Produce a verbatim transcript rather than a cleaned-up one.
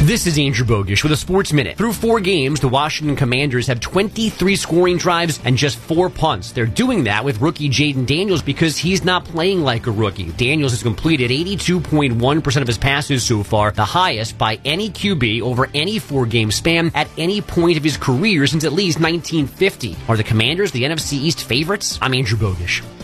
This is Andrew Bogish with a Sports Minute. Through four games, the Washington Commanders have twenty-three scoring drives and just four punts. They're doing that with rookie Jaden Daniels because he's not playing like a rookie. Daniels has completed eighty-two point one percent of his passes so far, the highest by any Q B over any four-game span at any point of his career since at least nineteen fifty. Are the Commanders the N F C East favorites? I'm Andrew Bogish.